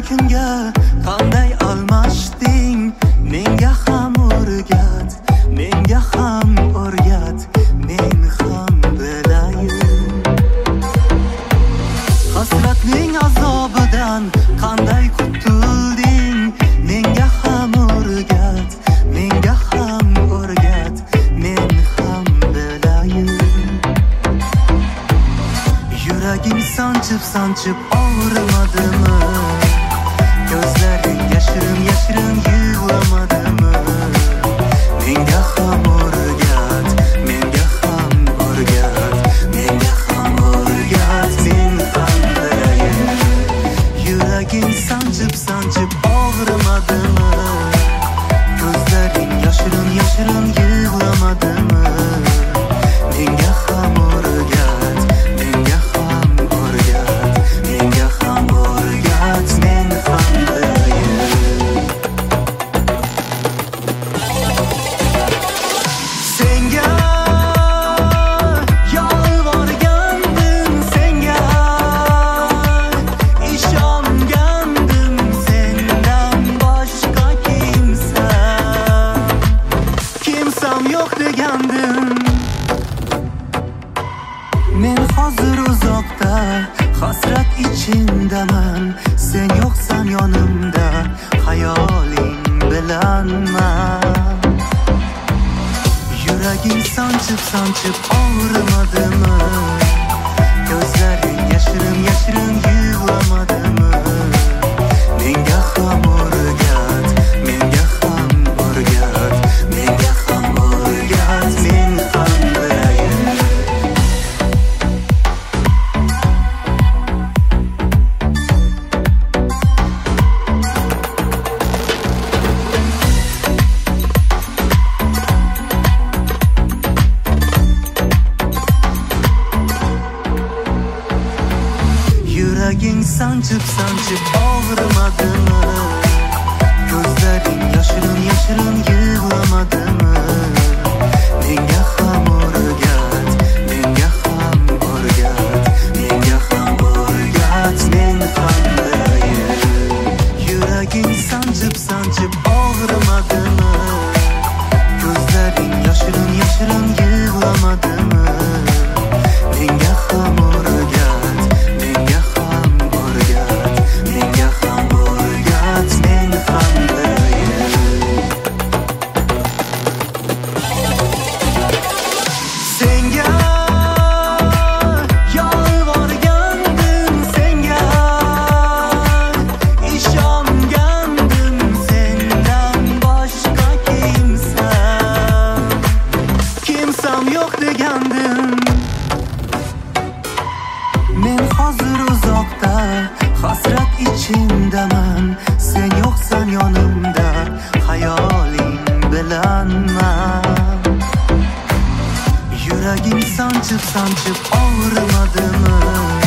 kunga qanday almashding? Menga ham o'rgat, menga ham o'rgat, men ham bilayin. Hasratning azobidan qanday qutulding? Menga ham o'rgat, menga ham o'rgat, men ham bilayin. Yuraging sanchib og'rimadimi? Gözlerin yashirin yig'lamadimi? Menga ham o'rgat, menga ham o'rgat, menga ham o'rgat, men ham bilayin. Yuraging sanchib og'rimadimi? Gözlerin yashirin yig'lamadimi? Menga ham o'rgat, menga ham o'rgat, menga ham o'rgat, men ham bilayin. Senga yolg'organdim, senga ishongandim, sendan boshqa kimsam yo'q degandim. Men hozir uzoqda, hasrat ichindaman. Sen yo'qsan yonimda, hayoling bilanman. Yuraging sanchib og'rimadimi? Gözlerin yashirin yig'lamadimi? Menga ham o'rgat, menga ham o'rgat, menga ham o'rgat, men ham bilayin. Yuraging sanchib og'rimadimi? Gözlerin yashirin yig'lamadimi? Menga ham o'rgat, menga ham o'rgat, menga ham o'rgat, men ham bilayin. Yuraging sanchib og'rimadimi? Gözlerin yashirin yig'lamadimi? Menga ham o'rgat, menga ham o'rgat, menga ham o'rgat, men ham bilayin. Senga yolg'organdim, senga ishongandim, sendan boshqa kimsam yo'q degandim. Men hozir uzoqda, hasrat ichindaman. Sen yo'qsan yonimda, hayoling bilanman. Yuraging sanchib og'rimadimi?